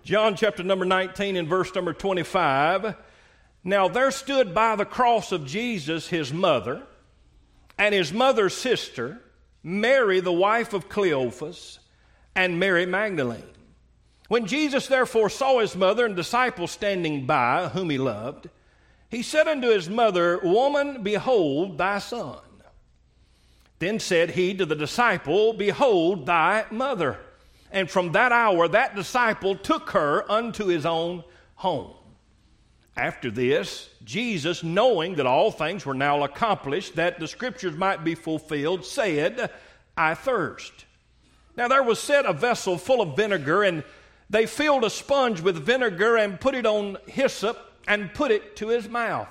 John chapter number 19 and verse number 25. Now there stood by the cross of Jesus his mother and his mother's sister, Mary the wife of Cleophas, and Mary Magdalene. When Jesus therefore saw his mother and disciples standing by, whom he loved, he said unto his mother, Woman, behold thy son. Then said he to the disciple, Behold thy mother. And from that hour that disciple took her unto his own home. After this, Jesus, knowing that all things were now accomplished, that the scriptures might be fulfilled, said, I thirst. Now there was set a vessel full of vinegar, and they filled a sponge with vinegar and put it on hyssop and put it to his mouth.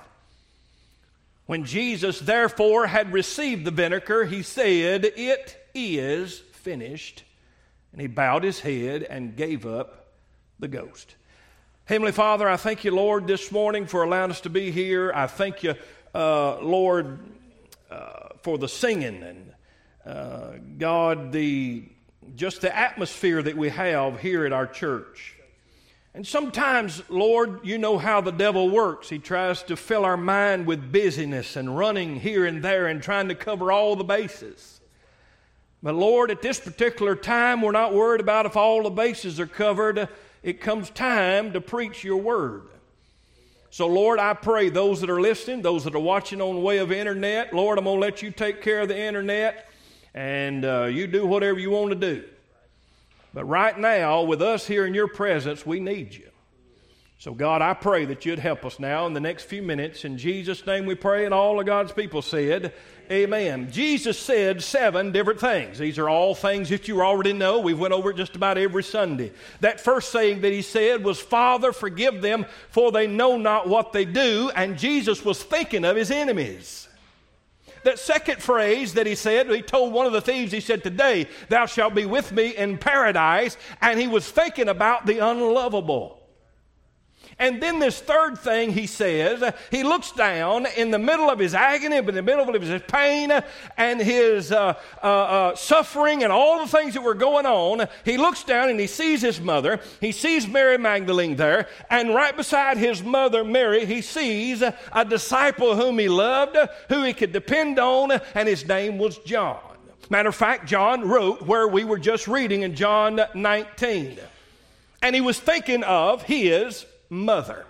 When Jesus therefore had received the vinegar, he said, It is finished. And he bowed his head and gave up the ghost. Heavenly Father, I thank you, Lord, this morning for allowing us to be here. I thank you, Lord, for the singing and, God, just the atmosphere that we have here at our church. And sometimes, Lord, you know how the devil works. He tries to fill our mind with busyness and running here and there and trying to cover all the bases. But Lord, at this particular time, we're not worried about if all the bases are covered. It comes time to preach your word. So Lord, I pray those that are listening, those that are watching on the way of internet, Lord, I'm going to let you take care of the internet, and you do whatever you want to do. But right now, with us here in your presence, we need you. So God, I pray that you'd help us now in the next few minutes. In Jesus' name we pray, and all of God's people said, amen. Jesus said 7 different things. These are all things that you already know. We've went over it just about every Sunday. That first saying that he said was, Father, forgive them, for they know not what they do. And Jesus was thinking of his enemies. That second phrase that he said, he told one of the thieves, he said, Today thou shalt be with me in paradise. And he was thinking about the unlovable. And then this third thing he says, he looks down in the middle of his agony, in the middle of his pain and his suffering and all the things that were going on. He looks down and he sees his mother. He sees Mary Magdalene there. And right beside his mother, Mary, he sees a disciple whom he loved, who he could depend on, and his name was John. Matter of fact, John wrote where we were just reading in John 19. And he was thinking of his mother.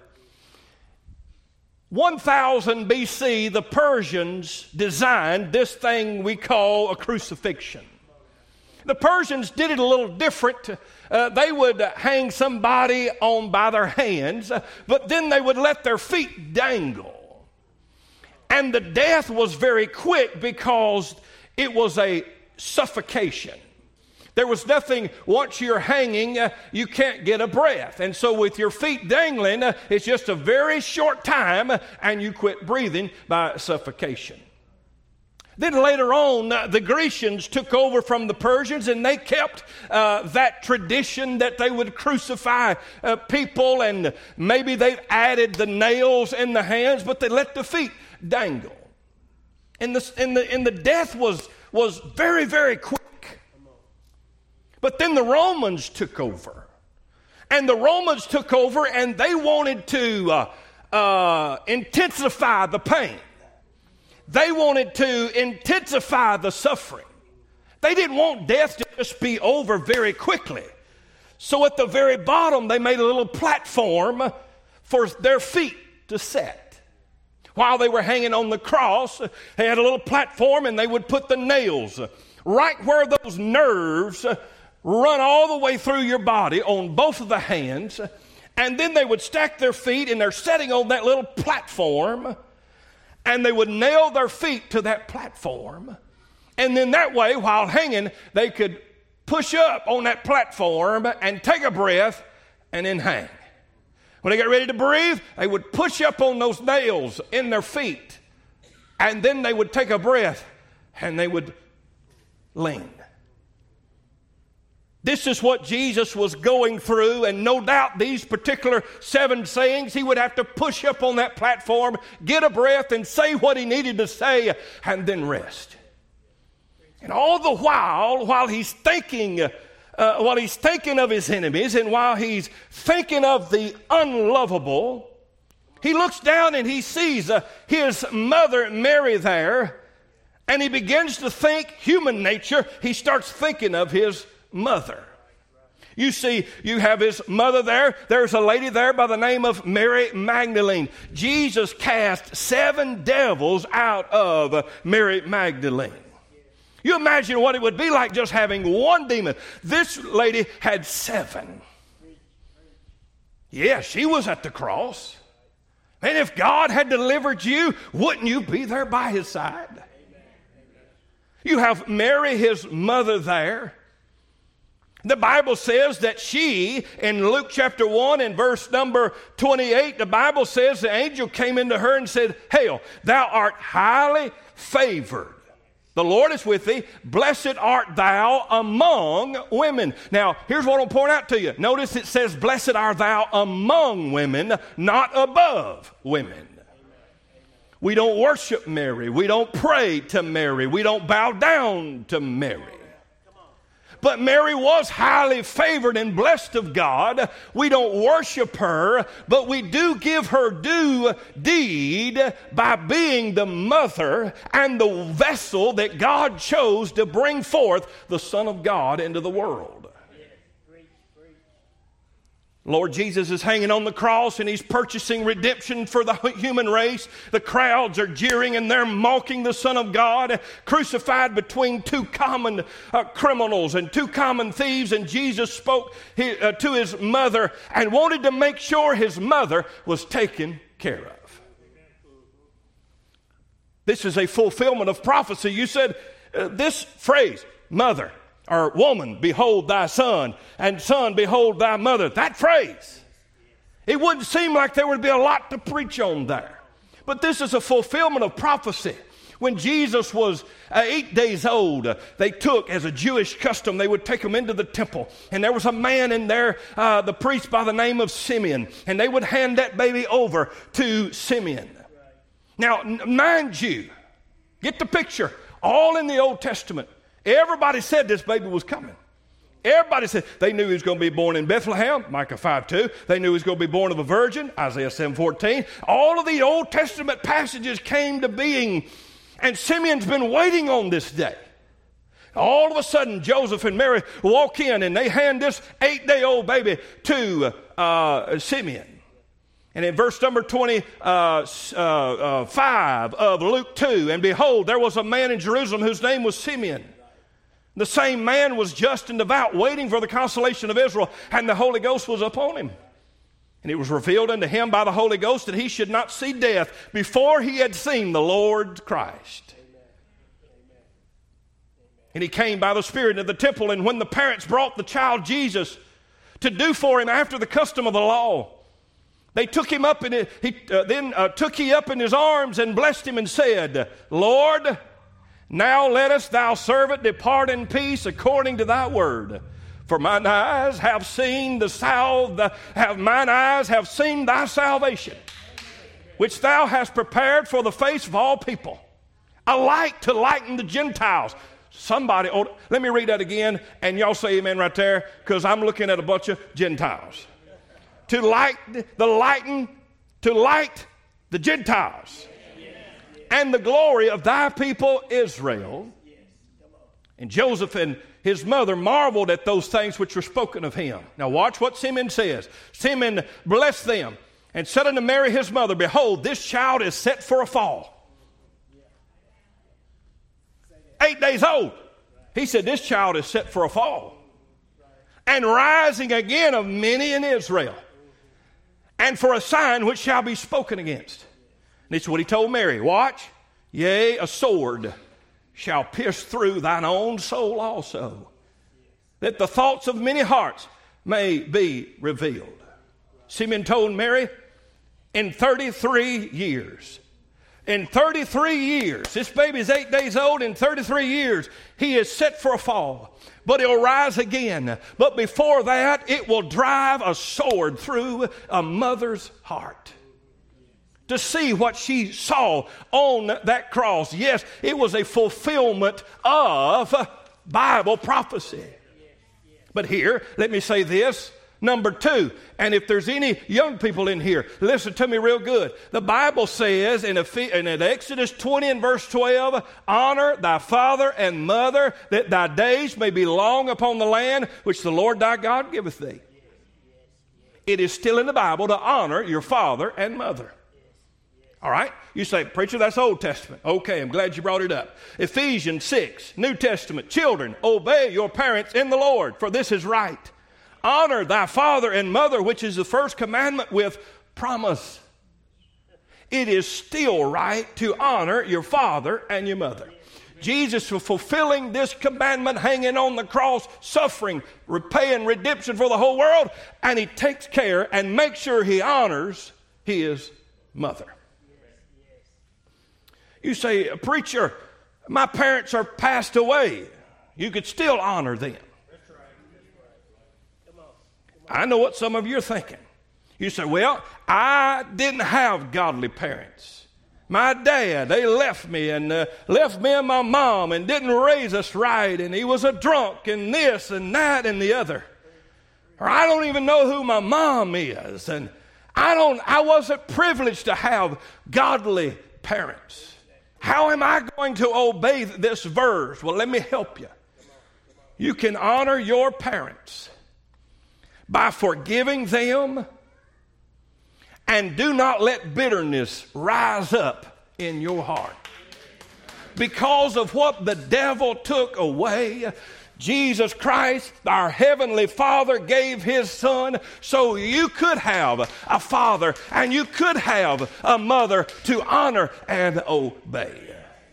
1000 BC, the Persians designed this thing we call a crucifixion. The Persians did it a little different. They would hang somebody on by their hands, but then they would let their feet dangle. And the death was very quick because it was a suffocation. There was nothing, once you're hanging, you can't get a breath. And so with your feet dangling, it's just a very short time and you quit breathing by suffocation. Then later on, the Grecians took over from the Persians, and they kept that tradition that they would crucify people, and maybe they added the nails in the hands, but they let the feet dangle. And the death was very, very quick. But then the Romans took over. And the Romans took over, and they wanted to intensify the pain. They wanted to intensify the suffering. They didn't want death to just be over very quickly. So at the very bottom, they made a little platform for their feet to set. While they were hanging on the cross, they had a little platform, and they would put the nails right where those nerves run all the way through your body on both of the hands, and then they would stack their feet, and they're sitting on that little platform, and they would nail their feet to that platform, and then that way, while hanging, they could push up on that platform and take a breath and then hang. When they got ready to breathe, they would push up on those nails in their feet, and then they would take a breath and they would lean. This is what Jesus was going through, and no doubt these particular 7 sayings, he would have to push up on that platform, get a breath, and say what he needed to say, and then rest. And all the while he's thinking while he's thinking of his enemies and while he's thinking of the unlovable, he looks down and he sees his mother Mary there, and he begins to think human nature. He starts thinking of his mother. You see, you have his mother there. There's a lady there by the name of Mary Magdalene. Jesus cast 7 devils out of Mary Magdalene. You imagine what it would be like just having one demon. This lady had 7. Yeah, she was at the cross. And if God had delivered you, wouldn't you be there by his side? You have Mary, his mother, there. The Bible says that she, in Luke chapter 1 and verse number 28, the Bible says the angel came into her and said, "Hail, thou art highly favored. The Lord is with thee. Blessed art thou among women." Now, here's what I'll point out to you. Notice it says, "Blessed art thou among women," not above women. We don't worship Mary. We don't pray to Mary. We don't bow down to Mary. But Mary was highly favored and blessed of God. We don't worship her, but we do give her due deed by being the mother and the vessel that God chose to bring forth the Son of God into the world. Lord Jesus is hanging on the cross and he's purchasing redemption for the human race. The crowds are jeering and they're mocking the Son of God, crucified between 2 common criminals and 2 common thieves. And Jesus spoke to his mother and wanted to make sure his mother was taken care of. This is a fulfillment of prophecy. You said this phrase, mother, or woman, behold thy son, and son, behold thy mother. That phrase, it wouldn't seem like there would be a lot to preach on there. But this is a fulfillment of prophecy. When Jesus was 8 days old, they took, as a Jewish custom, they would take him into the temple. And there was a man in there, the priest by the name of Simeon. And they would hand that baby over to Simeon. Now, mind you, get the picture, all in the Old Testament. Everybody said this baby was coming. Everybody said they knew he was going to be born in Bethlehem, Micah 5:2. They knew he was going to be born of a virgin, Isaiah 7:14. All of the Old Testament passages came to being, and Simeon's been waiting on this day. All of a sudden, Joseph and Mary walk in and they hand this 8-day-old baby to Simeon. And in verse number 25 of Luke 2, and behold, there was a man in Jerusalem whose name was Simeon. The same man was just and devout, waiting for the consolation of Israel, and the Holy Ghost was upon him. And it was revealed unto him by the Holy Ghost that he should not see death before he had seen the Lord Christ. And he came by the Spirit into the temple, and when the parents brought the child Jesus to do for him after the custom of the law, they took him up, and took he up in his arms and blessed him and said, "Lord, now lettest thou servant depart in peace according to thy word. For mine eyes have seen thy salvation, which thou hast prepared for the face of all people, a light to lighten the Gentiles." Somebody, let me read that again, and y'all say amen right there, because I'm looking at a bunch of Gentiles. To light the Gentiles, and the glory of thy people Israel. And Joseph and his mother marveled at those things which were spoken of him. Now watch what Simeon says. Simeon blessed them and said unto Mary his mother, "Behold, this child is set for a fall." 8 days old. He said, this child is set for a fall, and rising again of many in Israel, and for a sign which shall be spoken against. This is what he told Mary. Watch. Yea, a sword shall pierce through thine own soul also, that the thoughts of many hearts may be revealed. Simeon told Mary, in 33 years, this baby is 8 days old, in 33 years, he is set for a fall. But he'll rise again. But before that, it will drive a sword through a mother's heart. To see what she saw on that cross. Yes, it was a fulfillment of Bible prophecy. But here, let me say this. Number two, and if there's any young people in here, listen to me real good. The Bible says in Exodus 20 and verse 12, honor thy father and mother, that thy days may be long upon the land which the Lord thy God giveth thee. It is still in the Bible to honor your father and mother. All right? You say, preacher, that's Old Testament. Okay, I'm glad you brought it up. Ephesians 6, New Testament. Children, obey your parents in the Lord, for this is right. Honor thy father and mother, which is the first commandment with promise. It is still right to honor your father and your mother. Jesus was fulfilling this commandment, hanging on the cross, suffering, repaying redemption for the whole world, and he takes care and makes sure he honors his mother. You say, preacher, my parents are passed away. You could still honor them. I know what some of you are thinking. You say, well, I didn't have godly parents. My dad, they left me and my mom and didn't raise us right, and he was a drunk and this and that and the other. Or I don't even know who my mom is, and I wasn't privileged to have godly parents. How am I going to obey this verse? Well, let me help you. You can honor your parents by forgiving them, and do not let bitterness rise up in your heart. Because of what the devil took away, Jesus Christ, our Heavenly Father, gave His Son so you could have a father and you could have a mother to honor and obey.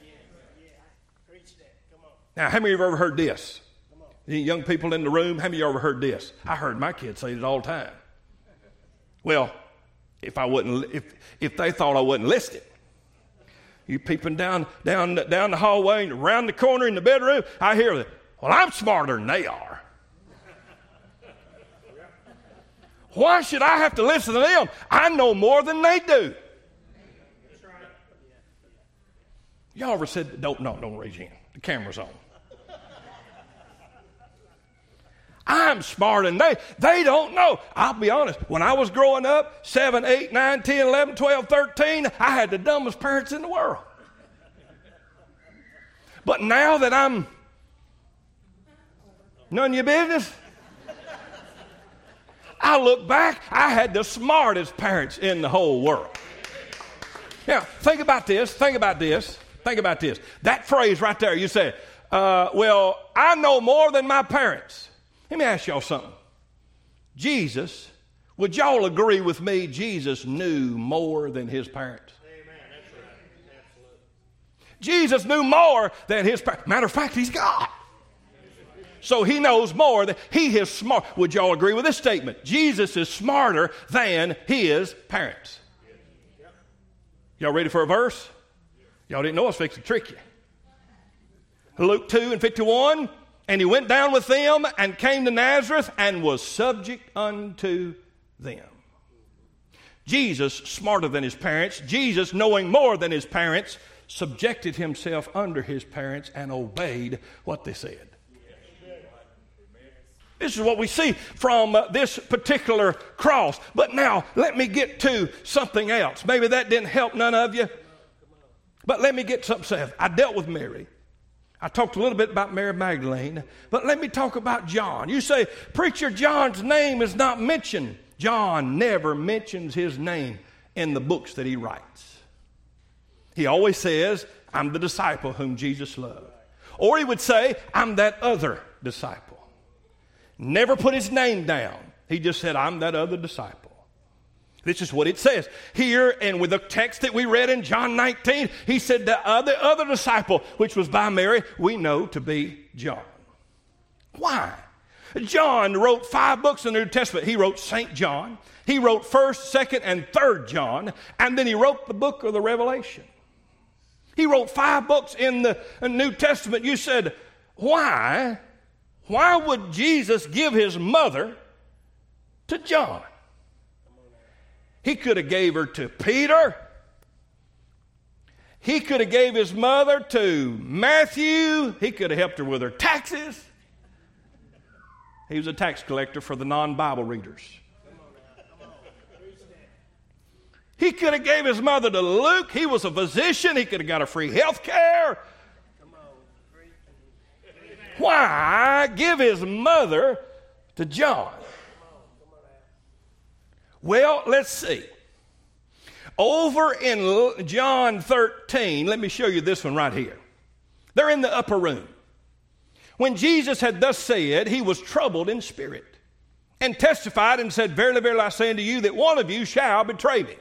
Now, how many of you have ever heard this? Any young people in the room, how many of you ever heard this? I heard my kids say it all the time. Well, if they thought I wasn't listening, you peeping down the hallway and around the corner in the bedroom, I hear that. Well, I'm smarter than they are. Why should I have to listen to them? I know more than they do. Y'all ever said, don't raise your hand. The camera's on. I'm smarter than they don't know. I'll be honest. When I was growing up, 7, 8, 9, 10, 11, 12, 13, I had the dumbest parents in the world. But now that I'm none of your business, I look back, I had the smartest parents in the whole world. Now, think about this. That phrase right there, you say, well, I know more than my parents. Let me ask y'all something. Jesus, would y'all agree with me, Jesus knew more than his parents? Amen. That's right. Absolutely. Jesus knew more than his parents. Matter of fact, he's God. So he knows more. He is smart. Would y'all agree with this statement? Jesus is smarter than his parents. Y'all ready for a verse? Y'all didn't know I was fixing to trick you. Luke 2 and 51. And he went down with them and came to Nazareth and was subject unto them. Jesus, smarter than his parents, Jesus, knowing more than his parents, subjected himself under his parents and obeyed what they said. This is what we see from this particular cross. But now, let me get to something else. Maybe that didn't help none of you. But let me get something else. I dealt with Mary. I talked a little bit about Mary Magdalene, but let me talk about John. You say, preacher, John's name is not mentioned. John never mentions his name in the books that he writes. He always says, I'm the disciple whom Jesus loved. Or he would say, I'm that other disciple. Never put his name down. He just said, I'm that other disciple. This is what it says. Here, and with the text that we read in John 19, he said the other disciple, which was by Mary, we know to be John. Why? John wrote 5 books in the New Testament. He wrote St. John. He wrote 1st, 2nd, and 3rd John. And then he wrote the book of the Revelation. He wrote 5 books in the New Testament. You said, why? Why would Jesus give his mother to John? He could have gave her to Peter. He could have gave his mother to Matthew. He could have helped her with her taxes. He was a tax collector for the non-Bible readers. He could have gave his mother to Luke. He was a physician. He could have got her free health care. Why give his mother to John? Well, let's see. Over in John 13, let me show you this one right here. They're in the upper room. When Jesus had thus said, he was troubled in spirit, and testified and said, Verily, verily, I say unto you, that one of you shall betray me.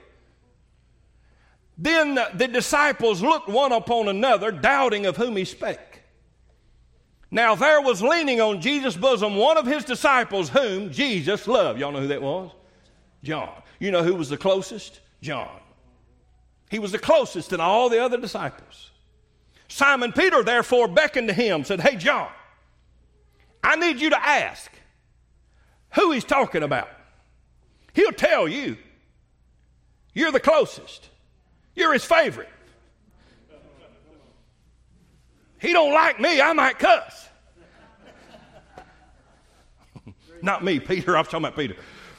Then the disciples looked one upon another, doubting of whom he spake. Now there was leaning on Jesus' bosom one of his disciples whom Jesus loved. Y'all know who that was? John. You know who was the closest? John. He was the closest in all the other disciples. Simon Peter therefore beckoned to him, said, Hey, John, I need you to ask who he's talking about. He'll tell you. You're the closest. You're his favorite. He don't like me, I might cuss. Not me, Peter. I'm talking about Peter.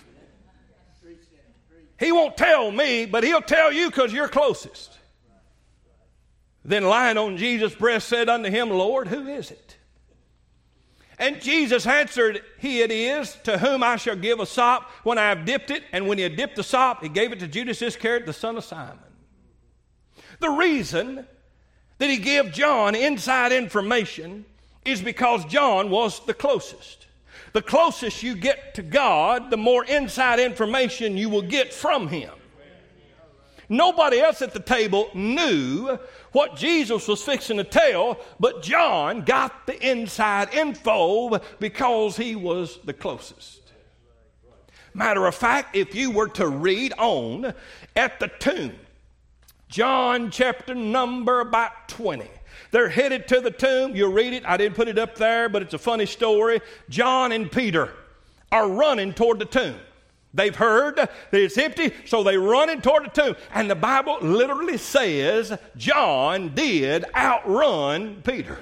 He won't tell me, but he'll tell you because you're closest. Then lying on Jesus' breast said unto him, Lord, who is it? And Jesus answered, He it is, to whom I shall give a sop when I have dipped it. And when he had dipped the sop, he gave it to Judas Iscariot, the son of Simon. The reason that he gave John inside information is because John was the closest. The closest you get to God, the more inside information you will get from him. Nobody else at the table knew what Jesus was fixing to tell, but John got the inside info because he was the closest. Matter of fact, if you were to read on at the tomb, John chapter number about 20. They're headed to the tomb. You'll read it. I didn't put it up there, but it's a funny story. John and Peter are running toward the tomb. They've heard that it's empty, so they're running toward the tomb. And the Bible literally says John did outrun Peter.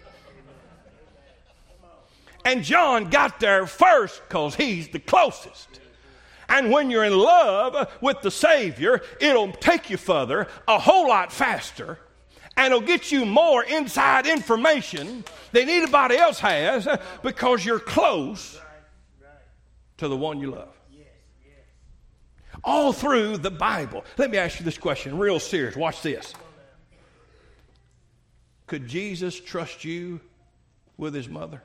And John got there first because he's the closest. And when you're in love with the Savior, it'll take you further a whole lot faster, and it'll get you more inside information than anybody else has because you're close to the one you love. All through the Bible. Let me ask you this question, real serious. Watch this. Could Jesus trust you with his mother?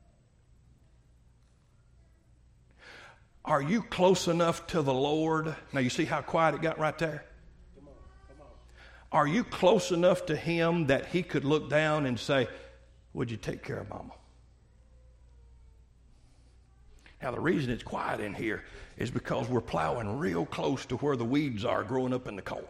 Are you close enough to the Lord? Now you see how quiet it got right there? Come on. Are you close enough to him that he could look down and say, would you take care of Mama? Now the reason it's quiet in here is because we're plowing real close to where the weeds are growing up in the corn.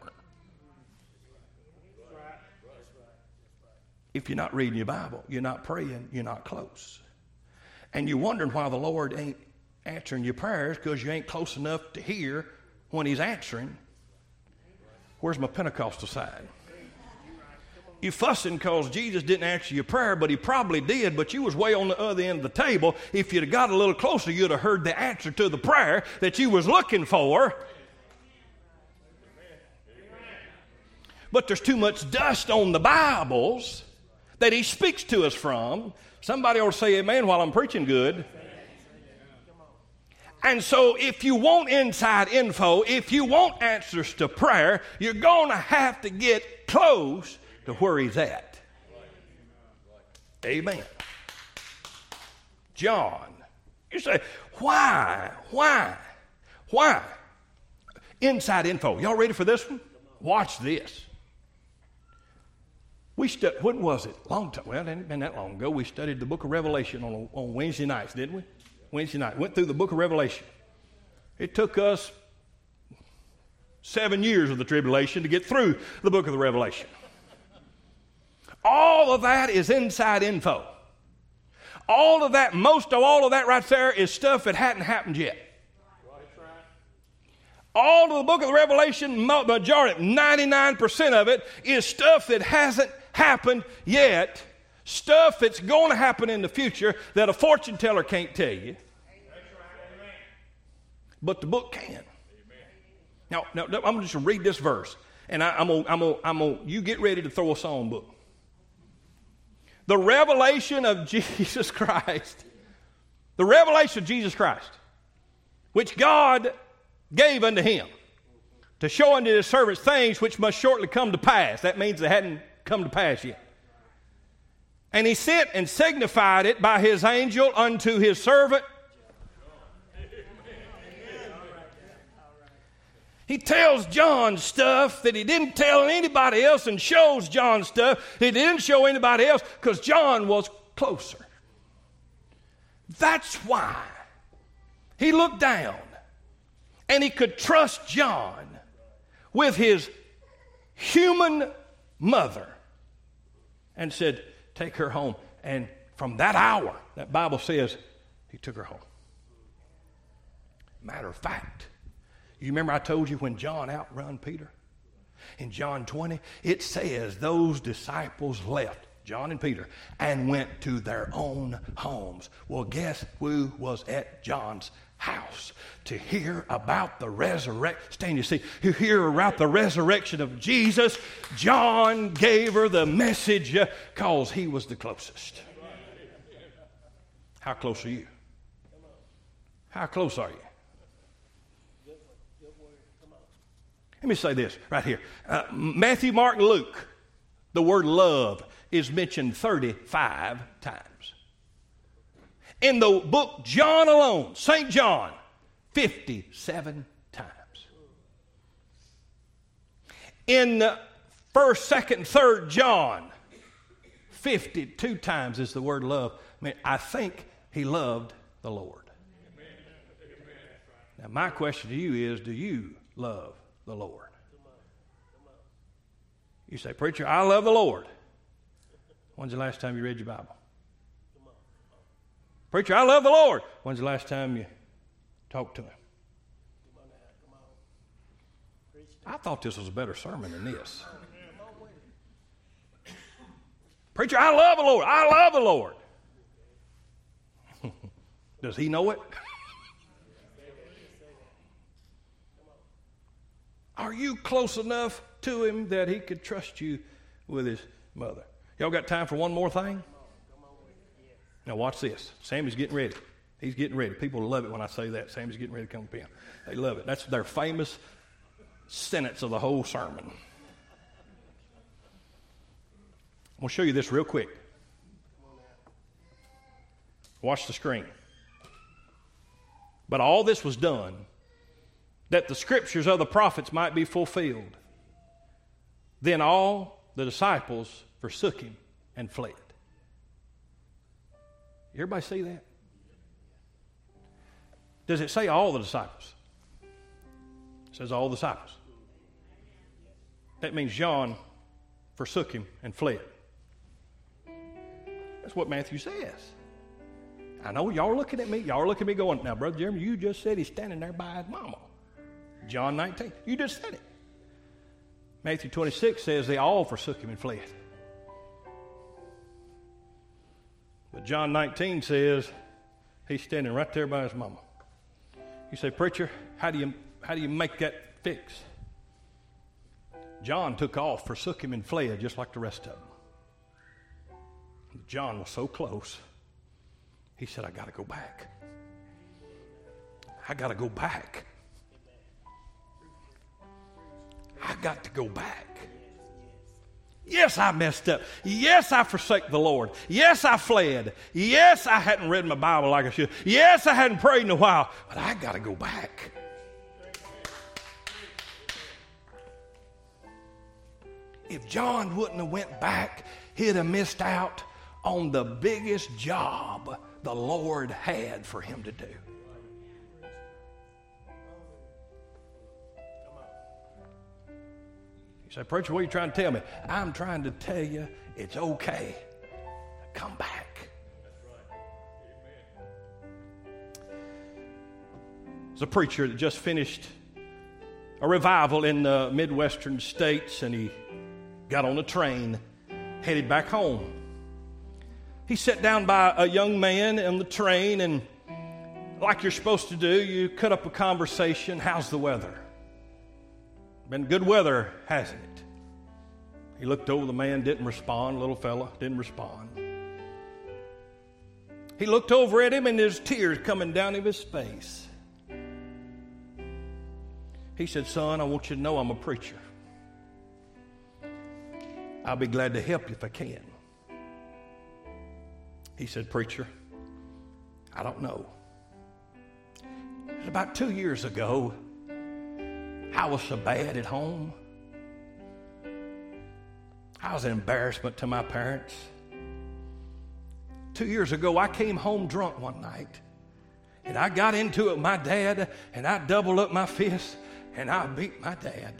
If you're not reading your Bible, you're not praying, you're not close. And you're wondering why the Lord ain't answering your prayers because you ain't close enough to hear when he's answering. Where's my Pentecostal side? You fussing because Jesus didn't answer your prayer, but he probably did, but you was way on the other end of the table. If you'd have got a little closer, you'd have heard the answer to the prayer that you was looking for. But there's too much dust on the Bibles that he speaks to us from. Somebody ought to say amen while I'm preaching good. And so if you want inside info, if you want answers to prayer, you're going to have to get close to where he's at. Amen. John. You say, why? Inside info. Y'all ready for this one? Watch this. When was it? Long time. Well, it hadn't been that long ago. We studied the book of Revelation on Wednesday nights, didn't we? Wednesday night. Went through the book of Revelation. It took us 7 years of the tribulation to get through the book of the Revelation. All of that is inside info. All of that, most of all of that right there is stuff that hadn't happened yet. All of the book of the Revelation, majority, 99% of it is stuff that hasn't happened yet. Stuff that's going to happen in the future that a fortune teller can't tell you. But the book can. Now I'm going to just read this verse. And you get ready to throw a song book. The revelation of Jesus Christ. The revelation of Jesus Christ, which God gave unto him to show unto his servants things which must shortly come to pass. That means they hadn't come to pass yet. And he sent and signified it by his angel unto his servant. He tells John stuff that he didn't tell anybody else and shows John stuff he didn't show anybody else because John was closer. That's why he looked down and he could trust John with his human mother and said, take her home. And from that hour, that Bible says, he took her home. Matter of fact, you remember I told you when John outrun Peter? In John 20, it says those disciples left, John and Peter, and went to their own homes. Well, guess who was at John's house to hear about the resurrection? Stand, you see, to hear about the resurrection of Jesus. John gave her the message because he was the closest. How close are you? How close are you? Let me say this right here. Matthew, Mark, and Luke, the word love is mentioned 35 times. In the book John alone, St. John, 57 times. In 1st, 2nd, and 3rd John, 52 times is the word love. I think he loved the Lord. Now my question to you is, do you love the Lord? You say, preacher, I love the Lord. When's the last time you read your Bible? Preacher, I love the Lord. When's the last time you talked to him? I thought this was a better sermon than this. Preacher, I love the Lord. I love the Lord. Does he know it? Are you close enough to him that he could trust you with his mother? Y'all got time for one more thing? Now watch this. Sammy's getting ready. He's getting ready. People love it when I say that. Sammy's getting ready to come up in. They love it. That's their famous sentence of the whole sermon. I'm going to show you this real quick. Watch the screen. But all this was done that the scriptures of the prophets might be fulfilled. Then all the disciples forsook him and fled. Everybody see that? Does it say all the disciples? It says all the disciples. That means John forsook him and fled. That's what Matthew says. I know y'all are looking at me. Y'all are looking at me going, now, Brother Jeremy, you just said he's standing there by his mama. John 19. You just said it. Matthew 26 says they all forsook him and fled. But John 19 says he's standing right there by his mama. You say, preacher, how do you make that fix? John took off, forsook him, and fled just like the rest of them. John was so close, he said, I got to go back. I got to go back. I got to go back. Yes, I messed up. Yes, I forsake the Lord. Yes, I fled. Yes, I hadn't read my Bible like I should. Yes, I hadn't prayed in a while. But I got to go back. If John wouldn't have went back, he'd have missed out on the biggest job the Lord had for him to do. You say, preacher, what are you trying to tell me? I'm trying to tell you it's okay. Come back. There's a preacher that just finished a revival in the Midwestern states, and he got on a train, headed back home. he sat down by a young man on the train, and like you're supposed to do, you cut up a conversation. How's the weather? Been good weather, hasn't it? He looked over the man, didn't respond. Little fella didn't respond. He looked over at him, and there's tears coming down his face. He said, son, I want you to know I'm a preacher. I'll be glad to help you if I can. He said, preacher, I don't know. About 2 years ago, I was so bad at home. I was an embarrassment to my parents. 2 years ago, I came home drunk one night, and I got into it with my dad, and I doubled up my fist, and I beat my dad.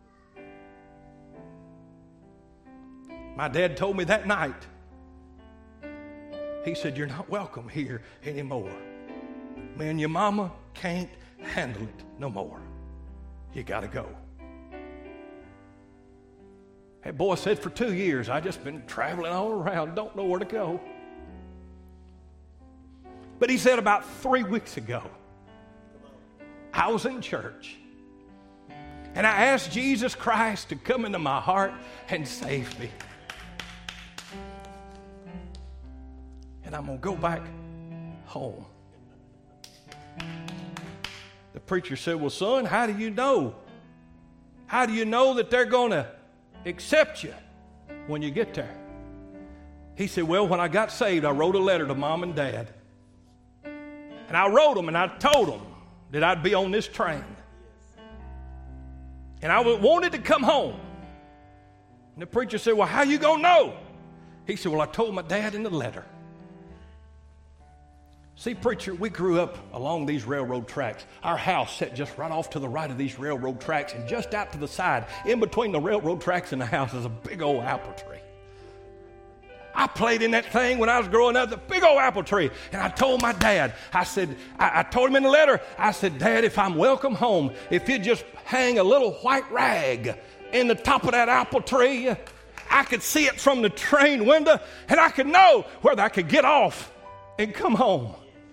My dad told me that night, he said, you're not welcome here anymore. Man, your mama can't handle it no more. You got to go. That boy said, for 2 years, I just been traveling all around, don't know where to go. But he said about 3 weeks ago, I was in church, and I asked Jesus Christ to come into my heart and save me. And I'm going to go back home. The preacher said, well, son, how do you know? How do you know that they're going to accept you when you get there? He said, well, when I got saved, I wrote a letter to mom and dad. And I wrote them and I told them that I'd be on this train. And I wanted to come home. And the preacher said, well, how you going to know? He said, well, I told my dad in the letter. See, preacher, we grew up along these railroad tracks. Our house sat just right off to the right of these railroad tracks, and just out to the side, in between the railroad tracks and the house, is a big old apple tree. I played in that thing when I was growing up, the big old apple tree. And I told my dad, I said, I told him in the letter, I said, Dad, if I'm welcome home, if you just hang a little white rag in the top of that apple tree, I could see it from the train window, and I could know whether I could get off and come home.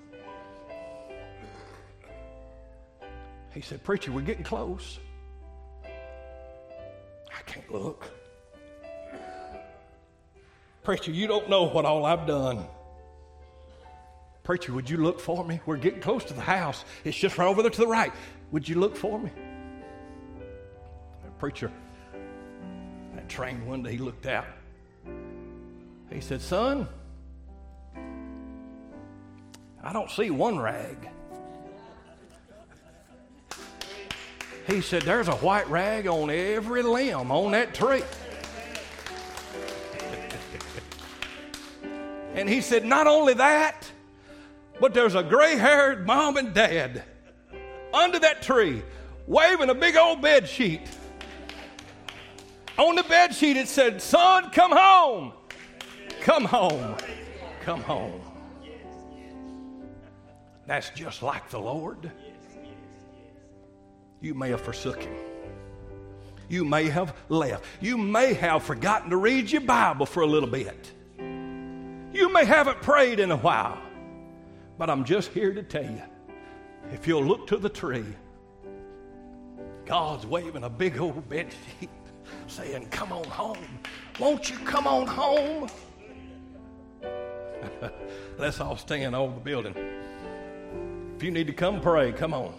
He said, preacher, we're getting close. I can't look. Preacher, you don't know what all I've done. Preacher, would you look for me? We're getting close to the house. It's just right over there to the right. Would you look for me? Preacher, that train window, he looked out. He said, son, I don't see one rag. He said, there's a white rag on every limb on that tree. And he said, not only that, but there's a gray-haired mom and dad under that tree waving a big old bed sheet. On the bed sheet it said, son, come home. Come home. Come home. That's just like the Lord. You may have forsook him. You may have left. You may have forgotten to read your Bible for a little bit. You may haven't prayed in a while. But I'm just here to tell you, if you'll look to the tree, God's waving a big old bed sheet saying, come on home. Won't you come on home? Let's all stand over the building. If you need to come pray, come on.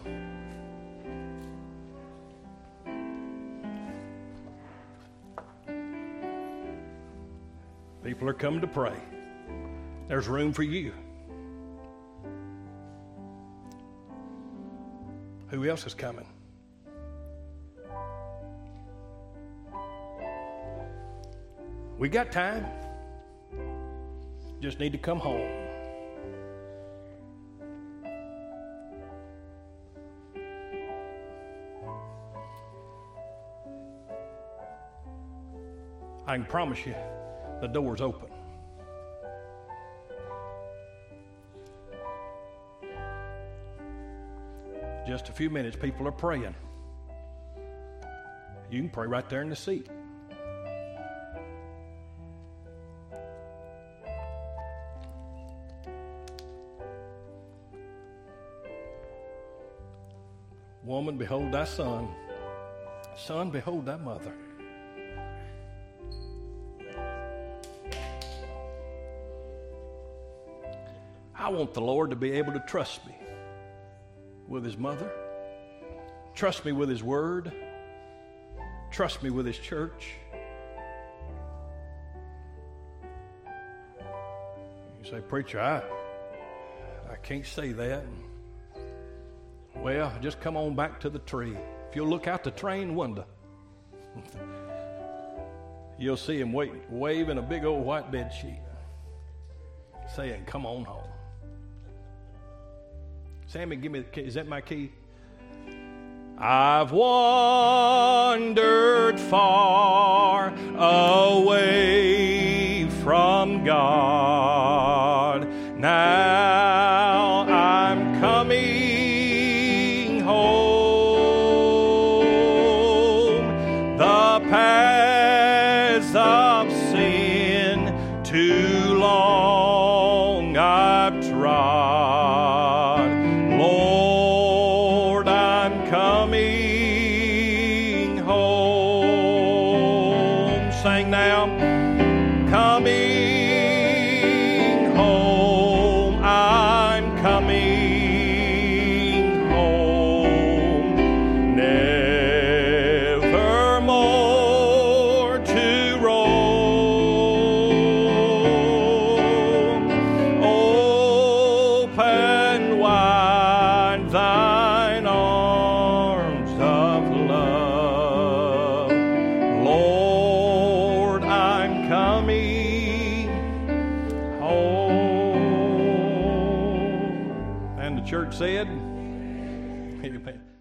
People are coming to pray. There's room for you. Who else is coming? We got time. Just need to come home. I can promise you, the door's open. Just a few minutes, people are praying. You can pray right there in the seat. Woman, behold thy son. Son, behold thy mother. I want the Lord to be able to trust me with his mother, trust me with his word, trust me with his church. You say, preacher, I can't say that. Well, just come on back to the tree. If you'll look out the train window, you'll see him waving a big old white bed sheet, saying, come on home. Sammy, give me the key. Is that my key? I've wandered far away from God. Now I'm coming home. The paths of sin too long I've trod. Lord, I'm coming home. Sing now. Coming home. I'm coming home. Never more to roam. Open wide thine arms of love. Lord, I'm coming home. And the church said, amen.